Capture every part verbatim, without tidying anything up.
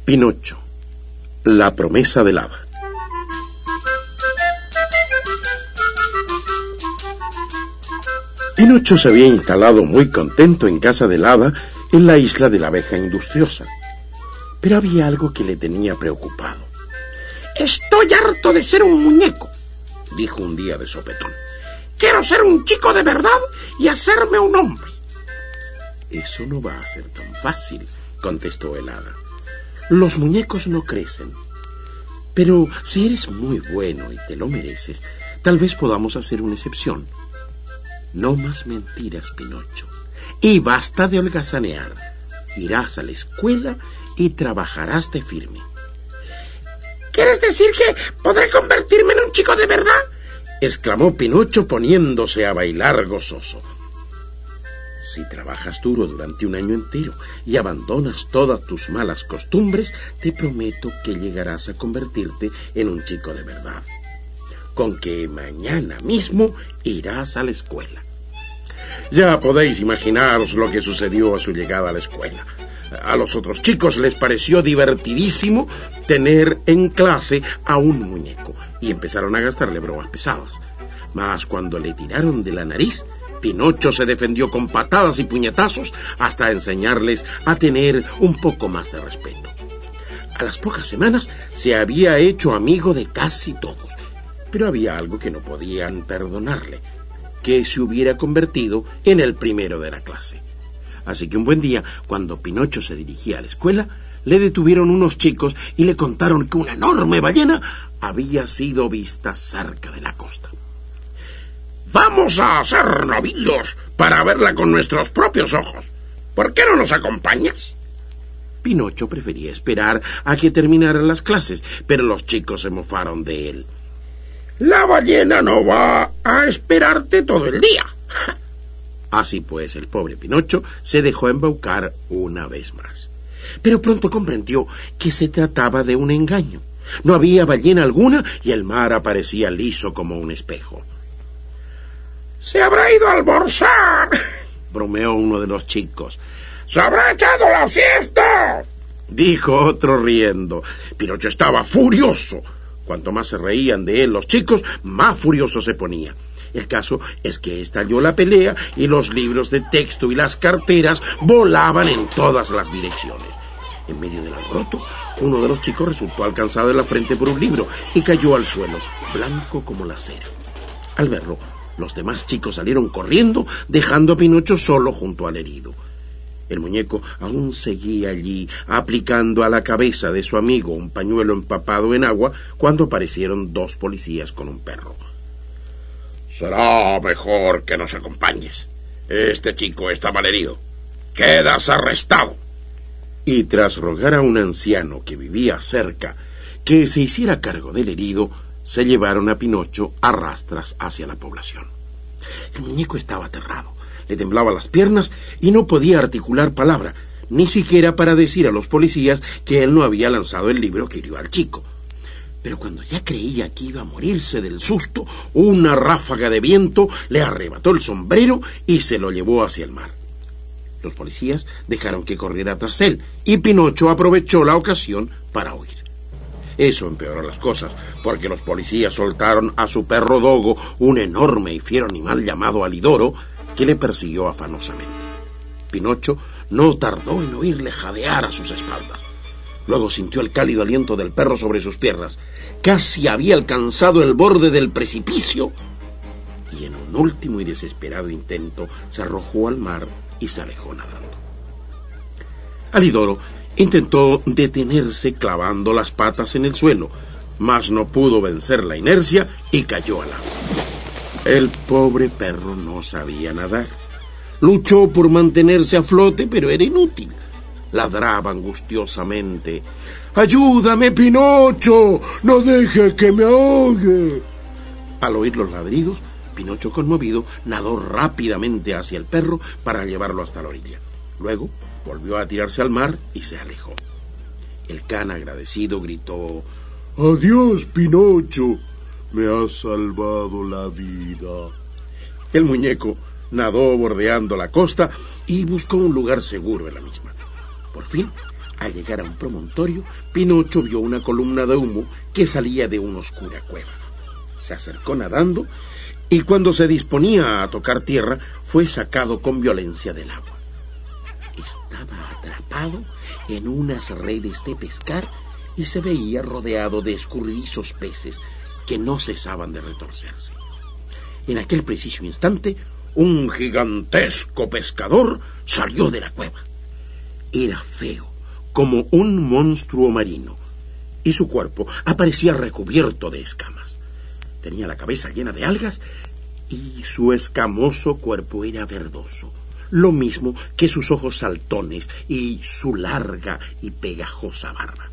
Pinocho, la promesa del hada. Pinocho se había instalado muy contento en casa del hada en la isla de la abeja industriosa. Pero había algo que le tenía preocupado. «Estoy harto de ser un muñeco», dijo un día de sopetón. «Quiero ser un chico de verdad y hacerme un hombre». «Eso no va a ser tan fácil», contestó el hada. «Los muñecos no crecen. Pero si eres muy bueno y te lo mereces, tal vez podamos hacer una excepción. No más mentiras, Pinocho. Y basta de holgazanear. Irás a la escuela y trabajarás de firme». «¿Quieres decir que podré convertirme en un chico de verdad?», exclamó Pinocho poniéndose a bailar gozoso. «Si trabajas duro durante un año entero y abandonas todas tus malas costumbres, te prometo que llegarás a convertirte en un chico de verdad. Con que mañana mismo irás a la escuela». Ya podéis imaginaros lo que sucedió a su llegada a la escuela. A los otros chicos les pareció divertidísimo tener en clase a un muñeco y empezaron a gastarle bromas pesadas. Mas cuando le tiraron de la nariz, Pinocho se defendió con patadas y puñetazos hasta enseñarles a tener un poco más de respeto. A las pocas semanas se había hecho amigo de casi todos, pero había algo que no podían perdonarle: que se hubiera convertido en el primero de la clase. Así que un buen día, cuando Pinocho se dirigía a la escuela, le detuvieron unos chicos y le contaron que una enorme ballena había sido vista cerca de la costa. «Vamos a hacer novillos para verla con nuestros propios ojos. ¿Por qué no nos acompañas?». Pinocho prefería esperar a que terminaran las clases, pero los chicos se mofaron de él. «La ballena no va a esperarte todo el día». Así pues, el pobre Pinocho se dejó embaucar una vez más. Pero pronto comprendió que se trataba de un engaño. No había ballena alguna y el mar aparecía liso como un espejo. «Se habrá ido a almorzar», bromeó uno de los chicos. «Se habrá echado la siesta», dijo otro riendo. Pinocho estaba furioso. Cuanto más se reían de él los chicos, más furioso se ponía. El caso es que estalló la pelea y los libros de texto y las carteras volaban en todas las direcciones. En medio del alboroto, uno de los chicos resultó alcanzado en la frente por un libro y cayó al suelo, blanco como la cera. Al verlo, los demás chicos salieron corriendo, dejando a Pinocho solo junto al herido. El muñeco aún seguía allí, aplicando a la cabeza de su amigo un pañuelo empapado en agua, cuando aparecieron dos policías con un perro. «Será mejor que nos acompañes. Este chico está malherido. Quedas arrestado». Y tras rogar a un anciano que vivía cerca que se hiciera cargo del herido, se llevaron a Pinocho a rastras hacia la población. El muñeco estaba aterrado, le temblaban las piernas y no podía articular palabra, ni siquiera para decir a los policías que él no había lanzado el libro que hirió al chico. Pero cuando ya creía que iba a morirse del susto, una ráfaga de viento le arrebató el sombrero y se lo llevó hacia el mar. Los policías dejaron que corriera tras él y Pinocho aprovechó la ocasión para huir. Eso empeoró las cosas, porque los policías soltaron a su perro Dogo, un enorme y fiero animal llamado Alidoro, que le persiguió afanosamente. Pinocho no tardó en oírle jadear a sus espaldas. Luego sintió el cálido aliento del perro sobre sus piernas. Casi había alcanzado el borde del precipicio y en un último y desesperado intento se arrojó al mar y se alejó nadando. Alidoro intentó detenerse clavando las patas en el suelo, mas no pudo vencer la inercia y cayó al agua. El pobre perro no sabía nadar. Luchó por mantenerse a flote, pero era inútil. Ladraba angustiosamente. «¡Ayúdame, Pinocho! ¡No deje que me ahogue!». Al oír los ladridos, Pinocho, conmovido, nadó rápidamente hacia el perro para llevarlo hasta la orilla. Luego volvió a tirarse al mar y se alejó. El can, agradecido, gritó: «¡Adiós, Pinocho! Me has salvado la vida». El muñeco nadó bordeando la costa y buscó un lugar seguro en la misma. Por fin Al llegar a un promontorio, Pinocho vio una columna de humo que salía de una oscura cueva. Se acercó nadando y cuando se disponía a tocar tierra, fue sacado con violencia del agua. Estaba atrapado en unas redes de pescar y se veía rodeado de escurridizos peces que no cesaban de retorcerse. En aquel preciso instante, un gigantesco pescador salió de la cueva. Era feo, como un monstruo marino, y su cuerpo aparecía recubierto de escamas. Tenía la cabeza llena de algas y su escamoso cuerpo era verdoso, lo mismo que sus ojos saltones y su larga y pegajosa barba.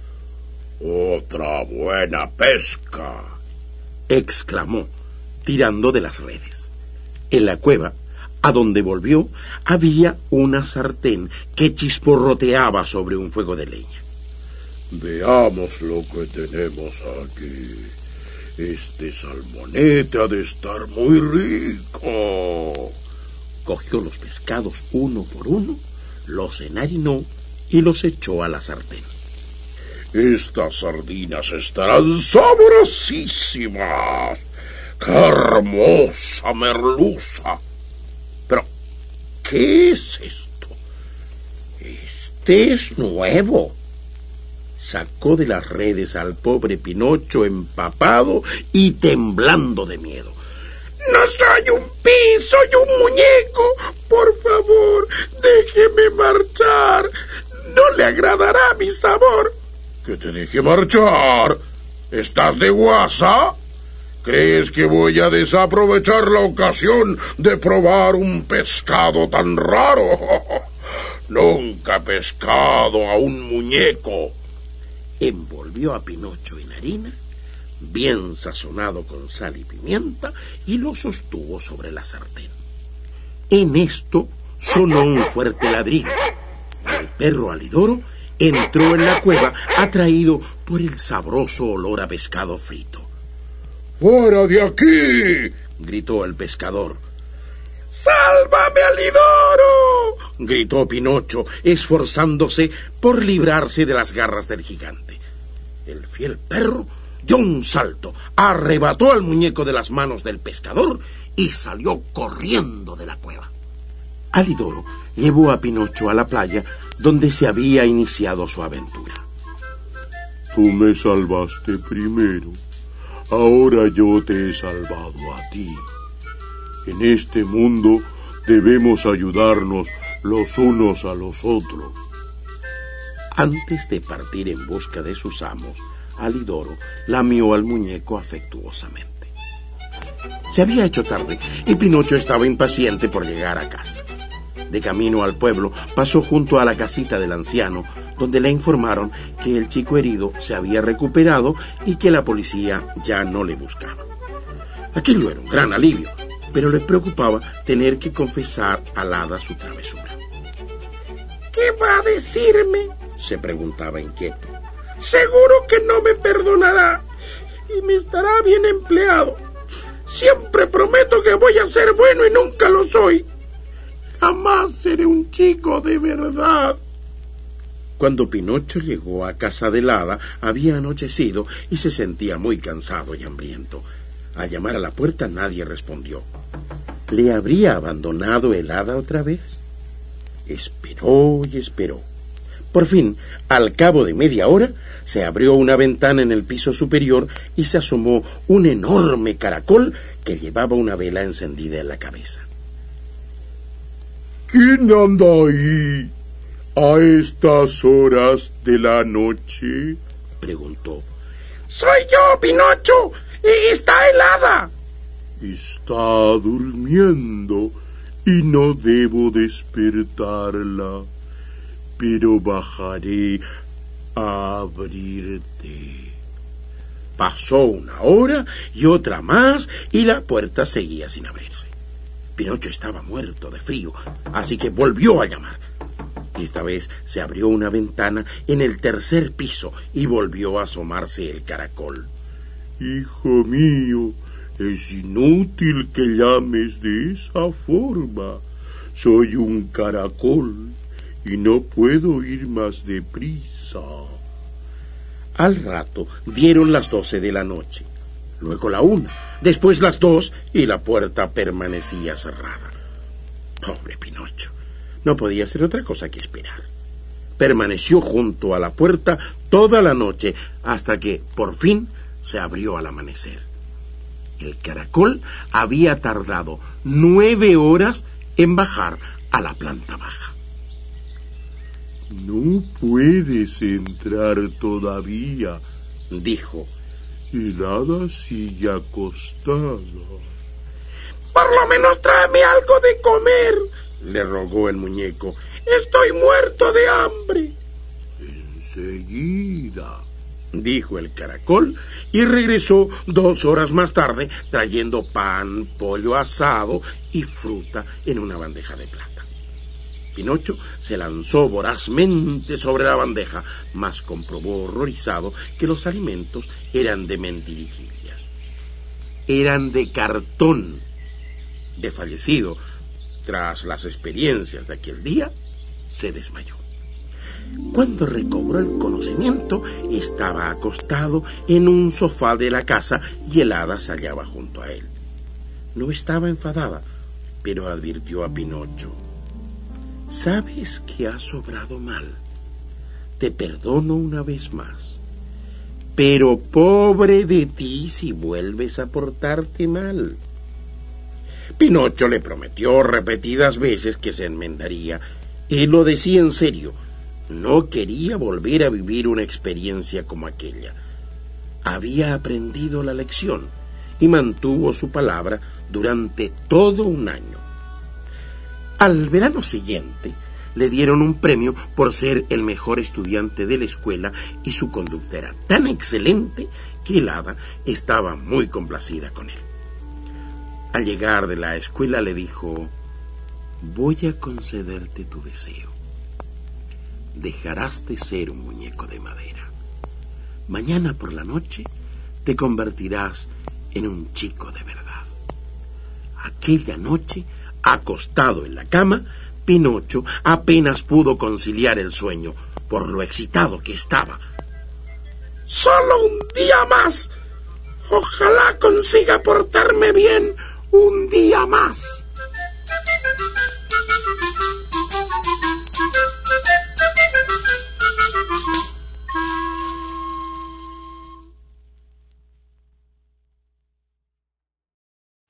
«Otra buena pesca», exclamó, tirando de las redes. En la cueva, a donde volvió, había una sartén que chisporroteaba sobre un fuego de leña. «Veamos lo que tenemos aquí. Este salmonete ha de estar muy rico». Cogió los pescados uno por uno, los enharinó y los echó a la sartén. «Estas sardinas estarán sabrosísimas. ¡Qué hermosa merluza! Pero, ¿qué es esto? Este es nuevo». Sacó de las redes al pobre Pinocho empapado y temblando de miedo. «No soy un pez, soy un muñeco. Por favor, déjeme marchar. No le agradará mi sabor». «¿Que te deje marchar? ¿Estás de guasa? ¿Crees que voy a desaprovechar la ocasión de probar un pescado tan raro? Nunca he pescado a un muñeco». Envolvió a Pinocho en harina, bien sazonado con sal y pimienta, y lo sostuvo sobre la sartén. En esto sonó un fuerte ladrido. El perro Alidoro entró en la cueva atraído por el sabroso olor a pescado frito. «¡Fuera de aquí!», gritó el pescador. «¡Sálvame, Alidoro!», gritó Pinocho, esforzándose por librarse de las garras del gigante. El fiel perro dio un salto, arrebató al muñeco de las manos del pescador y salió corriendo de la cueva. Alidoro llevó a Pinocho a la playa donde se había iniciado su aventura. «Tú me salvaste primero, ahora yo te he salvado a ti. En este mundo debemos ayudarnos los unos a los otros». Antes de partir en busca de sus amos, Alidoro lamió al muñeco afectuosamente. Se había hecho tarde y Pinocho estaba impaciente por llegar a casa. De camino al pueblo, pasó junto a la casita del anciano, donde le informaron que el chico herido se había recuperado y que la policía ya no le buscaba. Aquello era un gran alivio, pero le preocupaba tener que confesar al hada su travesura. «¿Qué va a decirme?», se preguntaba inquieto. «Seguro que no me perdonará y me estará bien empleado. Siempre prometo que voy a ser bueno y nunca lo soy. Jamás seré un chico de verdad». Cuando Pinocho llegó a casa del hada, había anochecido y se sentía muy cansado y hambriento. Al llamar a la puerta nadie respondió. ¿Le habría abandonado el hada otra vez? Esperó y esperó. Por fin, al cabo de media hora, se abrió una ventana en el piso superior y se asomó un enorme caracol que llevaba una vela encendida en la cabeza. «¿Quién anda ahí a estas horas de la noche?», preguntó. «Soy yo, Pinocho. Está el hada». «Está durmiendo y no debo despertarla, pero bajaré a abrirte». Pasó una hora y otra más y la puerta seguía sin abrirse. Pinocho estaba muerto de frío, así que volvió a llamar. Esta vez se abrió una ventana en el tercer piso y volvió a asomarse el caracol. «Hijo mío, es inútil que llames de esa forma. Soy un caracol y no puedo ir más deprisa. Al rato dieron las doce de la noche, luego la una, después las dos y la puerta permanecía cerrada. Pobre Pinocho, no podía hacer otra cosa que esperar. Permaneció junto a la puerta toda la noche hasta que, por fin, se abrió al amanecer. El caracol había tardado nueve horas en bajar a la planta baja. No puedes entrar todavía, dijo. El hada sigue acostada. Por lo menos tráeme algo de comer, le rogó el muñeco. Estoy muerto de hambre. Enseguida, dijo el caracol, y regresó dos horas más tarde trayendo pan, pollo asado y fruta en una bandeja de plata. Pinocho se lanzó vorazmente sobre la bandeja, mas comprobó horrorizado que los alimentos eran de mentirijillas. Eran de cartón. Desfallecido tras las experiencias de aquel día, se desmayó. Cuando recobró el conocimiento, estaba acostado en un sofá de la casa y el hada se hallaba junto a él. No estaba enfadada, pero advirtió a Pinocho. Sabes que has obrado mal. Te perdono una vez más. Pero pobre de ti si vuelves a portarte mal. Pinocho le prometió repetidas veces que se enmendaría. Él lo decía en serio. No quería volver a vivir una experiencia como aquella. Había aprendido la lección y mantuvo su palabra durante todo un año. Al verano siguiente le dieron un premio por ser el mejor estudiante de la escuela y su conducta era tan excelente que el hada estaba muy complacida con él. Al llegar de la escuela le dijo: voy a concederte tu deseo. Dejarás de ser un muñeco de madera. Mañana por la noche te convertirás en un chico de verdad. Aquella noche, acostado en la cama, Pinocho apenas pudo conciliar el sueño por lo excitado que estaba. ¡Solo un día más! Ojalá consiga portarme bien un día más.